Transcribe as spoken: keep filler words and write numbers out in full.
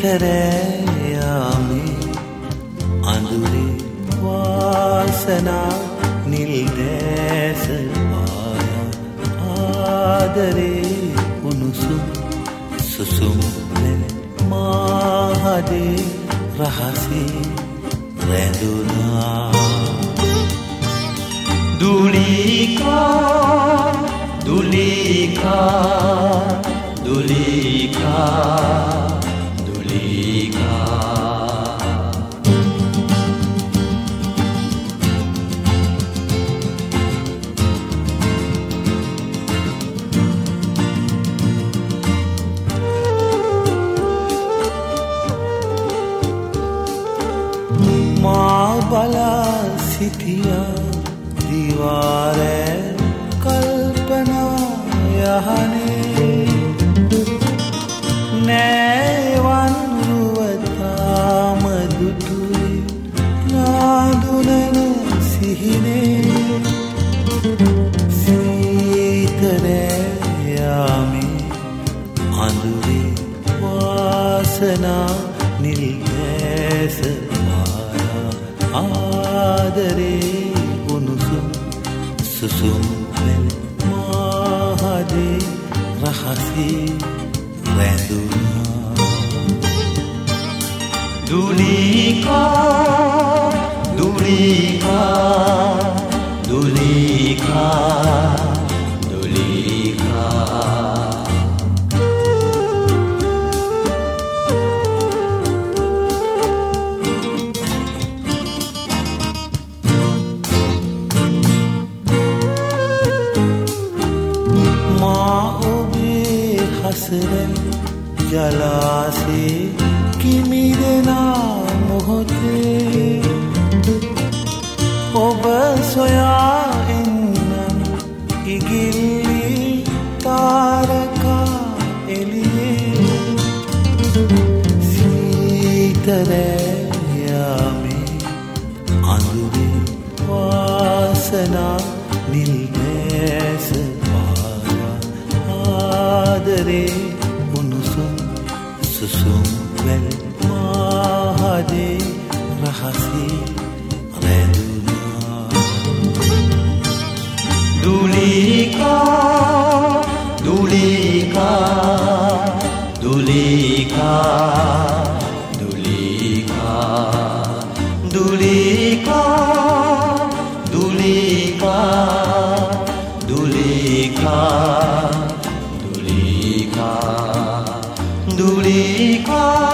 ශීතරෑයාමේ අඳුරේ වාසනා නිල් දැස ආදරේ උණුසුම් සුසුම් මාහදේ රහසේ රැඳුනා දුලිකා දුලිකා දුලිකා මා බලා සිටියා දිවාරේ කල්පනා යහනේ නෑවන් රුවතාම දුටුවේ නාදුනන සිහිනේ සීතරෑයාමේ අඳුරේ වාසනා නිල් දැස ආදරේ උණුසුම් සුසුම් මාහදේ රහසේ රැඳුනා දුලිකා දුලිකා දුලිකා හසරෙන් ජලාසේ කිමිදෙනා මොහොතේ ඔබ සොයා එන්නම් ඉගිල්ලි තාරකා එළියේ සීතරෑයාමේ අඳුරේ වාසනා නිල් දැස ආදරේ උණුසුම් සුසුම් වැල් මාහදේ රහසේ රැඳුනා දුලිකා දුලිකා දුලිකා දුලිකා දුලිකා දුලිකා දුලිකා Dulika